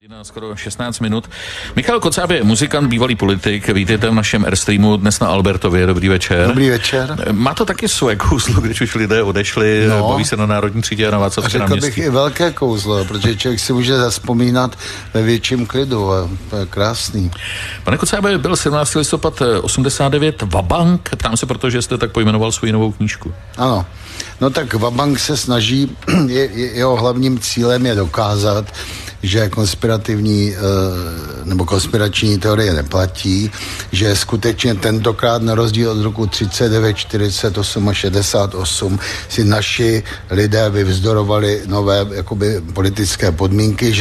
Hodina skoro 16 minut. Michal Kocáb je muzikant, bývalý politik. Vítejte v našem Airstreamu dnes na Albertově. Dobrý večer. Dobrý večer. Má to taky své kouzlo, když už lidé odešli, baví se na Národní třídě a na Václavském náměstí. Řekl bych i velké kouzlo, protože člověk si může zazpomínat ve větším klidu a to je krásný. Pane Kocábe, byl 17. listopad 89 Vabank. Ptám se, protože jste tak pojmenoval svou novou knížku. Ano. No tak Vabank se snaží, jeho hlavním cílem je dokázat, že konspirativní nebo konspirační teorie neplatí, že skutečně tentokrát na rozdíl od roku 39, 48 a 68 si naši lidé vyvzdorovali nové jakoby politické podmínky,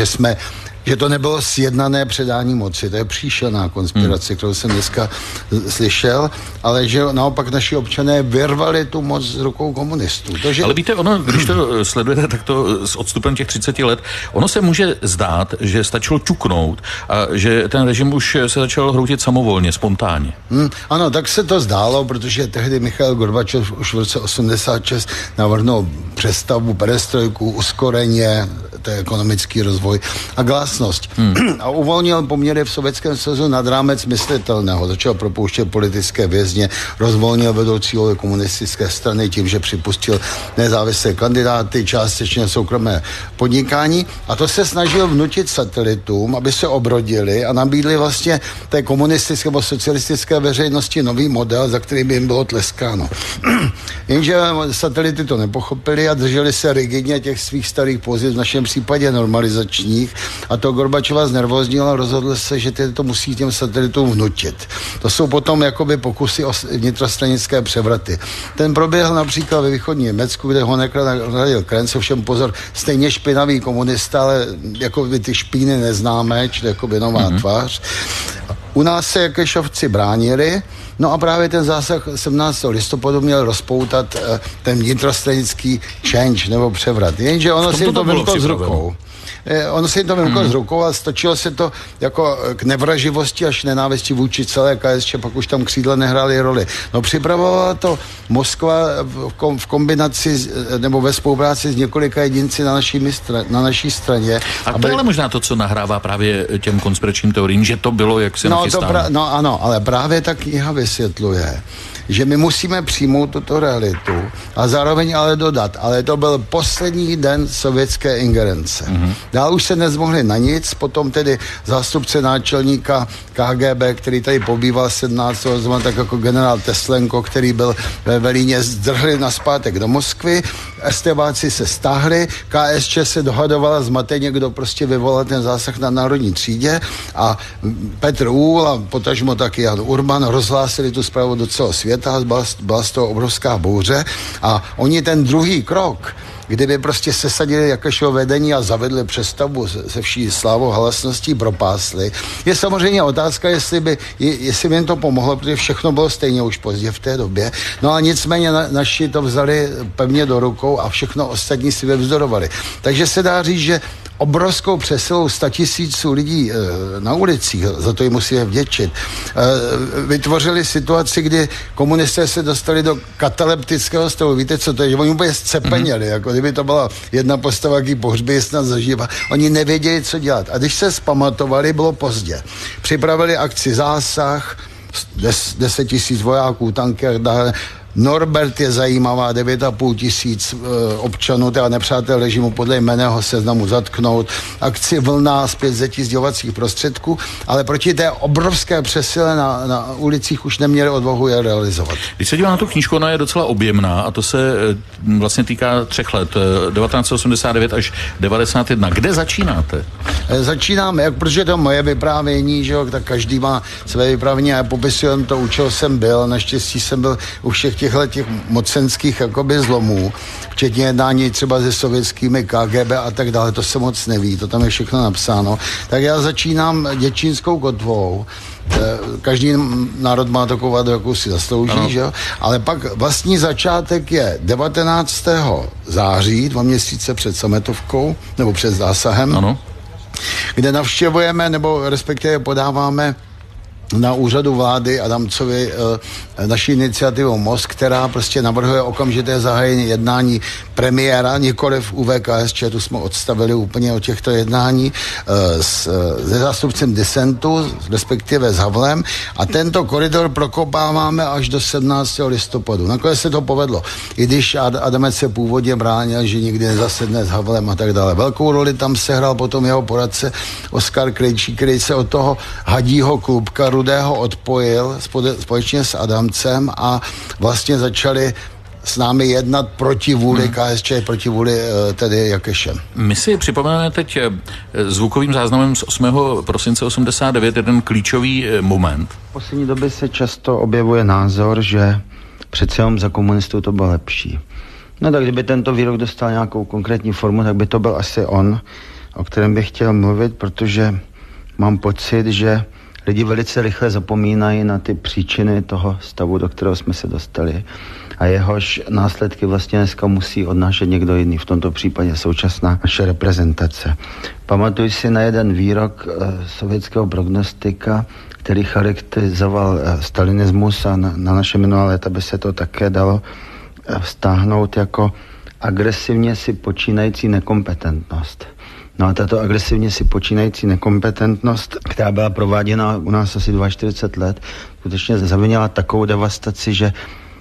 že to nebylo sjednané předání moci. To je příšerná konspirace, kterou jsem dneska slyšel, ale že naopak naši občané vyrvali tu moc z rukou komunistů. Ale víte, ono, když to sledujete takto s odstupem těch 30 let, ono se může zdát, že stačilo ťuknout a že ten režim už se začal hroutit samovolně, spontánně. Ano, tak se to zdálo, protože tehdy Michail Gorbačov už v roce 86 navrhnul přestavbu, perestrojku, uskoreně, to je ekonomický rozvoj a glásnost. A uvolnil poměry v Sovětském svazu nad rámec myslitelného. Začal propouštět politické vězně, rozvolnil vedoucí komunistické strany tím, že připustil nezávislé kandidáty, částečně soukromé podnikání a to se snažil vnutit satelitům, aby se obrodili a nabídli vlastně té komunistické nebo socialistické veřejnosti nový model, za který by jim bylo tleskáno. Jenže satelity to nepochopili a drželi se rigidně těch svých starých pozic, v našem případě normalizačních, a to Gorbačova znervoznilo a rozhodl se, že to musí těm satelitům vnutit. To jsou potom jakoby pokusy o vnitrostranické převraty. Ten proběhl například ve východní Německu, kde Honecker nahradil Krenz, ovšem pozor, stejně špinavý komunista, ale jakoby ty špíny neznámé, čili jakoby nová tvář. U nás se Jakešovci bránili, no a právě ten zásah 17. listopadu měl rozpoutat ten vnitrostranický change nebo převrat. Jenže ono si to vymklo z rukou. Ono se jim to vymklo z rukou a stočilo se to jako k nevraživosti až nenávisti vůči celé KSČ, pak už tam křídla nehrály roli. No připravovala to Moskva v kombinaci nebo ve spolupráci s několika jedinci na naší straně. A to je ale možná to, co nahrává právě těm konspiračním teoriím, že to bylo jaksi nachystáno. No ano, ale právě ta kniha vysvětluje, že my musíme přijmout tuto realitu a zároveň ale dodat, ale to byl poslední den sovětské ingerence. Dál už se nezmohli na nic, potom tedy zástupce náčelníka KGB, který tady pobýval 17. tak jako generál Teslenko, který byl ve Velíně, zdrhli naspátek do Moskvy, STBáci se stáhli, KSČ se dohadovala zmateně, kdo prostě vyvolal ten zásah na Národní třídě a Petr Úhl a potažmo taky Jan Urban rozhlásili tu zprávu do celého světa, byla z toho obrovská bouře a oni ten druhý krok, kdyby prostě sesadili Jakešovo vedení a zavedli přestavbu se vší slávou halasností, propásli. Je samozřejmě otázka, jestli by jim to pomohlo, protože všechno bylo stejně už pozdě v té době. No a nicméně naši to vzali pevně do rukou a všechno ostatní si vyvzdorovali. Takže se dá říct, že obrovskou přesilou 100 000 lidí na ulicích, za to jim musíme vděčit, vytvořili situaci, kdy komunisté se dostali do kataleptického stavu. Víte, co to je? Že oni úplně zcepeněli, jako kdyby to byla jedna postava, jaký pohřby snad zažívá. Oni nevěděli, co dělat. A když se zpamatovali, bylo pozdě. Připravili akci Zásah, 10 000 vojáků, tanker, Norbert je zajímavá, 9,5 tisíc občanů, teda nepřátel režimu podle jmenného seznamu zatknout, akci Vlna, zpět zetí sdělovacích prostředků, ale proti té obrovské přesile na ulicích už neměli odvahu je realizovat. Když se dívám na tu knížku, ona je docela objemná a to se vlastně týká 3 let, 1989 až 91. Kde začínáte? Začínám, protože to moje vyprávění, že jo, tak každý má své vyprávění a já popisujem to, u čeho jsem byl, naštěstí jsem byl u všech těch mocenských jakoby zlomů, včetně jednání třeba se sovětskými KGB a tak dále, to se moc neví, to tam je všechno napsáno. Tak já začínám Děčínskou kotvou. Každý národ má takovou vadu, jakou si zaslouží, že jo? Ale pak vlastní začátek je 19. září, 2 měsíce před sametovkou, nebo před zásahem, kde navštěvujeme, nebo respektive podáváme na úřadu vlády Adamcovi naší iniciativou Most, která prostě navrhuje okamžité zahájení jednání premiéra, nikoliv UVKSČ, tu jsme odstavili úplně od těchto jednání se zástupcem disentu, respektive s Havlem, a tento koridor prokopáváme až do 17. listopadu. Nakonec se to povedlo, i když Adamec se původně bránil, že nikdy nezasedne s Havlem a tak dále. Velkou roli tam sehrál potom jeho poradce Oskar Krejčí, který se od toho hadího klubka Rudého odpojil společně s Adamcem a vlastně začali s námi jednat proti vůli KSČ, proti vůli tedy Jakeše. My si připomeneme teď zvukovým záznamem z 8. prosince 89 jeden klíčový moment. V poslední době se často objevuje názor, že přece jenom za komunistů to bylo lepší. No tak kdyby tento výrok dostal nějakou konkrétní formu, tak by to byl asi on, o kterém bych chtěl mluvit, protože mám pocit, že lidi velice rychle zapomínají na ty příčiny toho stavu, do kterého jsme se dostali a jehož následky vlastně dneska musí odnášet někdo jiný, v tomto případě současná naše reprezentace. Pamatuji si na jeden výrok sovětského prognostika, který charakterizoval stalinismus, a na naše minulé léta by se to také dalo vztáhnout jako agresivně si počínající nekompetentnost. No a tato agresivně si počínající nekompetentnost, která byla prováděna u nás asi 42 let, skutečně zavinila takovou devastaci, že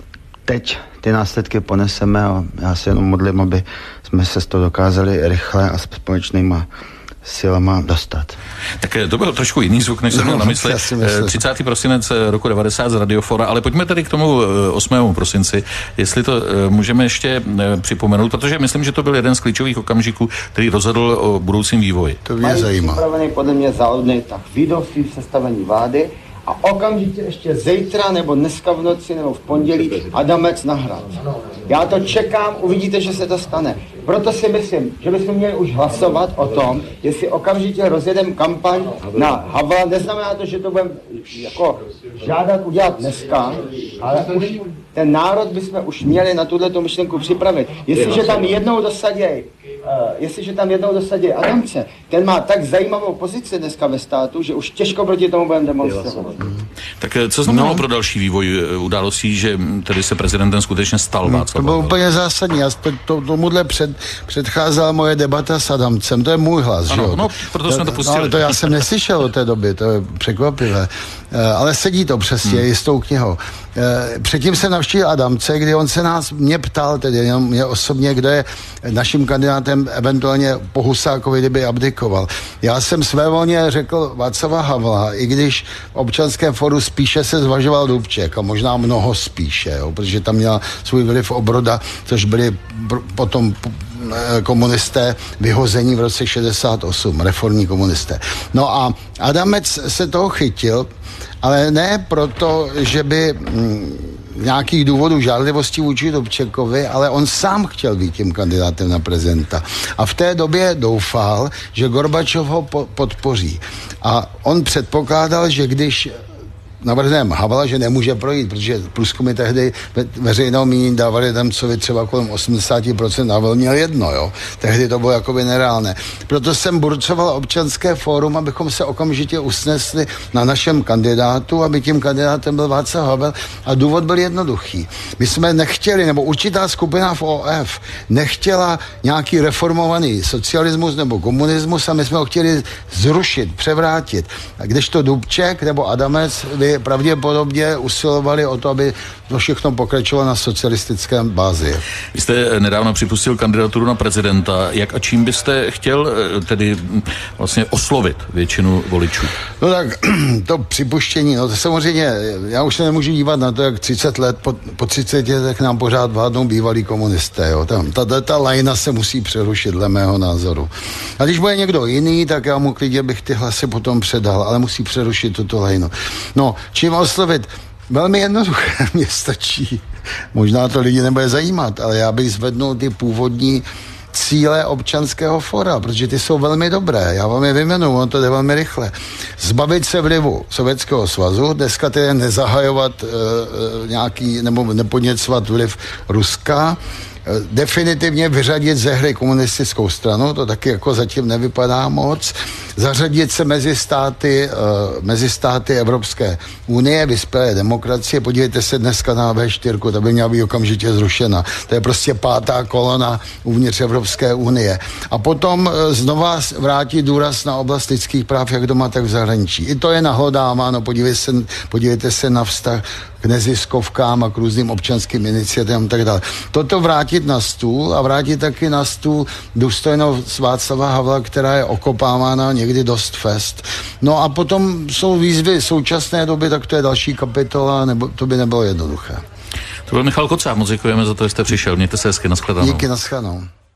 teď ty následky poneseme a já se jenom modlím, aby jsme se z toho dokázali rychle a společnýma silama dostat. Tak to byl trošku jiný zvuk, než jsem měl na mysli. 30. prosinec roku 90 z Radiofora, ale pojďme tedy k tomu 8. prosinci, jestli to můžeme ještě připomenout, protože myslím, že to byl jeden z klíčových okamžiků, který rozhodl o budoucím vývoji. To mě zajímá. Připravený podle mě záhodný tak výdovství v sestavení vlády a okamžitě ještě zítra nebo dneska v noci nebo v pondělí Adamec na Hrad. Já to čekám, uvidíte, že se to stane. Proto si myslím, že bychom měli už hlasovat o tom, jestli okamžitě rozjedeme kampaň na Havla. Neznamená to, že to budeme jako žádat udělat dneska, ale už ten národ bychom už měli na tuhletu myšlenku připravit. Jestliže tam jednou dosadí Adamce, ten má tak zajímavou pozici dneska ve státu, že už těžko proti tomu budeme demonstrovat. Tak co znamenalo pro další vývoj událostí, že tedy se prezidentem skutečně stal Václav To bylo úplně zásadní. Tomuhle předcházela moje debata s Adamcem. To je můj hlas, ano, že jo? No, proto jsme to pustili. No, to já jsem neslyšel od té doby, to je překvapivé. Ale sedí to přesně i s tou knihou. Předtím jsem navštívil Adamce, kdy on se mě ptal, tedy jenom mě osobně, kdo je naším kandidátem eventuálně po Husákovi, kdyby abdikoval. Já jsem svévolně řekl Václava Havla, i když v Občanském fóru spíše se zvažoval Dubček a možná mnoho spíše, jo, protože tam měla svůj vliv Obroda, což byli potom komunisté vyhození v roce 68, reformní komunisté. No a Adamec se toho chytil, ale ne proto, že by nějakých důvodů žádlivosti vůči Dubčekovi, ale on sám chtěl být tím kandidátem na prezidenta. A v té době doufal, že Gorbačov ho podpoří. A on předpokládal, že když navrhneme Havla, že nemůže projít, protože průzkumy tehdy veřejného mínění dávali Adamcovi třeba kolem 80%, Havel měl 1, jo. Tehdy to bylo jakoby nereálné. Proto jsem burcoval Občanské fórum, abychom se okamžitě usnesli na našem kandidátu, aby tím kandidátem byl Václav Havel, a důvod byl jednoduchý. My jsme nechtěli, nebo určitá skupina v OF nechtěla nějaký reformovaný socialismus nebo komunismus, a my jsme ho chtěli zrušit, převrátit. A kdežto Dubček nebo Adamec pravděpodobně usilovali o to, aby to všechno pokračovalo na socialistickém bázi. Vy jste nedávno připustil kandidaturu na prezidenta. Jak a čím byste chtěl tedy vlastně oslovit většinu voličů? No tak to připuštění, no to samozřejmě, já už se nemůžu dívat na to, jak 30 let, po 30 letech nám pořád vládnou bývalí komunisté, jo. Ta lajna se musí přerušit, dle mého názoru. A když bude někdo jiný, tak já mu klidně bych ty hlasy potom předal, ale musí přerušit tuto lajnu. No, čím oslovit? Velmi jednoduché, mě stačí. Možná to lidi nebude zajímat, ale já bych zvednul ty původní cíle Občanského fóra, protože ty jsou velmi dobré. Já vám je vyjmenuji, on to jde velmi rychle. Zbavit se vlivu Sovětského svazu, dneska tedy nezahajovat nějaký, nebo nepodněcovat vliv Ruska, definitivně vyřadit ze hry komunistickou stranu, to taky jako zatím nevypadá moc, zařadit se mezi státy Evropské unie, vyspělé demokracie. Podívejte se dneska na V4, ta by měla být okamžitě zrušena. To je prostě 5. kolona uvnitř Evropské unie. A potom znova vrátit důraz na oblast lidských práv, jak doma, tak v zahraničí. I to je nahlodáváno, podívejte se na vztah k neziskovkám a k různým občanským iniciativám a tak dále. Toto vrátit na stůl a vrátit taky na stůl důstojnost Václava Havla, která je okopávána někdy dost fest. No a potom jsou výzvy současné doby, tak to je další kapitola, nebo to by nebylo jednoduché. To byl Michal Kocáb, moc děkujeme za to, že jste přišel. Mějte se hezky, nashledanou. Díky, nashledanou.